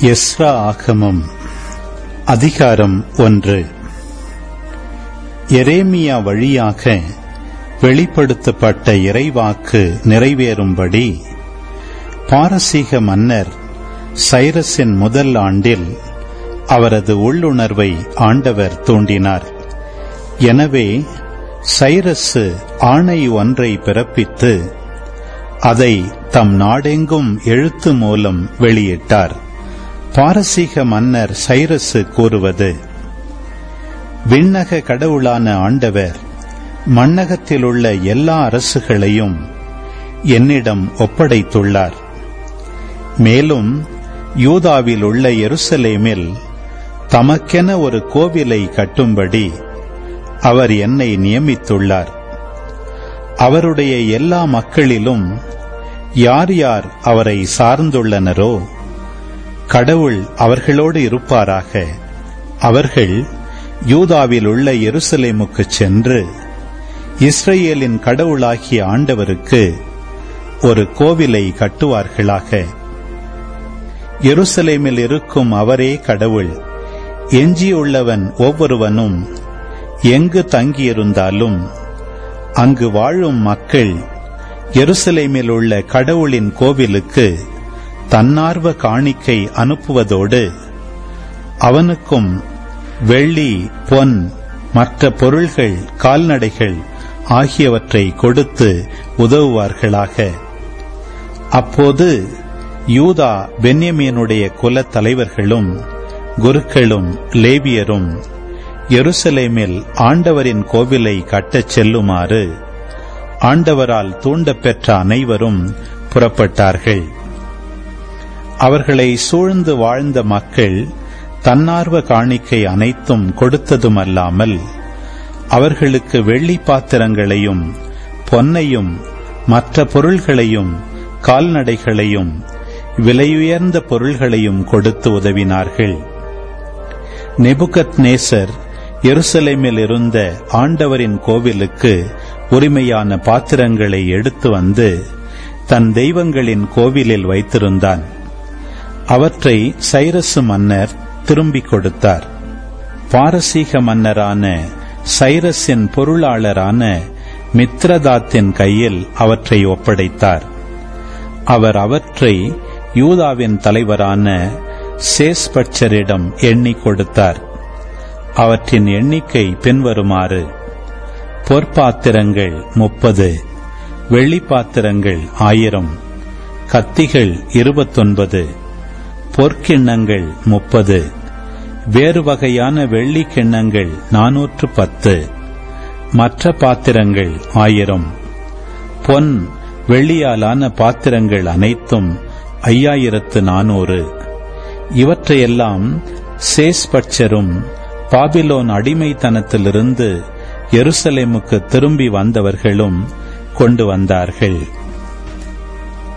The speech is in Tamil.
எஸ்ரா ஆகமம் அதிகாரம் 1. எரேமியா வழியாக வெளிப்படுத்தப்பட்ட இறைவாக்கு நிறைவேறும்படி பாரசீக மன்னர் சைரஸின் முதல் ஆண்டில் அவரது உள்ளுணர்வை ஆண்டவர் தூண்டினார். எனவே சைரசு ஆணை ஒன்றை பிறப்பித்து அதை தம் நாடெங்கும் எழுத்து மூலம் வெளியிட்டார். பாரசீக மன்னர் சைரசு கூறுவது: விண்ணக கடவுளான ஆண்டவர் மண்ணகத்தில் உள்ள எல்லா அரசுகளையும் என்னிடம் ஒப்படைத்துள்ளார். மேலும் யூதாவில் உள்ள எருசலேமில் தமக்கென ஒரு கோவிலை கட்டும்படி அவர் என்னை நியமித்துள்ளார். அவருடைய எல்லா மக்களிலும் யார் யார் அவரை சார்ந்துள்ளனரோ கடவுள் அவர்களோடு இருப்பாராக. அவர்கள் யூதாவில் உள்ள எருசலேமுக்கு சென்று இஸ்ரேலின் கடவுளாகிய ஆண்டவருக்கு ஒரு கோவிலை கட்டுவார்களாக. எருசலேமில் இருக்கும் அவரே கடவுள். எஞ்சியுள்ளவன் ஒவ்வொருவனும் எங்கு தங்கியிருந்தாலும் அங்கு வாழும் மக்கள் எருசலேமில் உள்ள கடவுளின் கோவிலுக்கு தன்னார்வ காணிக்கை அனுப்புவதோடு அவனுக்கும் வெள்ளி, பொன், மற்ற பொருள்கள், கால்நடைகள் ஆகியவற்றை கொடுத்து உதவுவார்களாக. அப்போது யூதா பென்யமீனுடைய குலத் தலைவர்களும் குருக்களும் லேவியரும் எருசலேமில் ஆண்டவரின் கோவிலை கட்டச் செல்லுமாறு ஆண்டவரால் தூண்டப்பெற்ற அனைவரும் புறப்பட்டார்கள். அவர்களை சூழ்ந்து வாழ்ந்த மக்கள் தன்னார்வ காணிக்கை அனைத்தும் கொடுத்ததுமல்லாமல் அவர்களுக்கு வெள்ளி பாத்திரங்களையும் பொன்னையும் மற்ற பொருள்களையும் கால்நடைகளையும் விலையுயர்ந்த பொருள்களையும் கொடுத்து உதவினார்கள். நெபுகத்நேசர் எருசலேமில் இருந்த ஆண்டவரின் கோவிலுக்கு உரிமையான பாத்திரங்களை எடுத்து வந்து தன் தெய்வங்களின் கோவிலில் வைத்திருந்தான். அவற்றை சைரசு மன்னர் திரும்பிக் கொடுத்தார். பாரசீக மன்னரான சைரஸின் பொருளாளரான மித்ரதாத்தின் கையில் அவற்றை ஒப்படைத்தார். அவர் அவற்றை யூதாவின் தலைவரான சேஸ்பட்சரிடம் எண்ணி கொடுத்தார். அவற்றின் எண்ணிக்கை பின்வருமாறு: பொற்பாத்திரங்கள் 30, வெள்ளிப்பாத்திரங்கள் 1000, கத்திகள் 29, பொற்கிண்ணங்கள் 30, வேறு வகையான வெள்ளி கிண்ணங்கள் 410, மற்ற பாத்திரங்கள் 1000, பொன் வெள்ளியாலான பாத்திரங்கள் அனைத்தும் 5400. இவற்றையெல்லாம் சேஸ்பட்சரும் பாபிலோன் அடிமைத்தனத்திலிருந்து எருசலேமுக்கு திரும்பி வந்தவர்களும் கொண்டு வந்தார்கள்.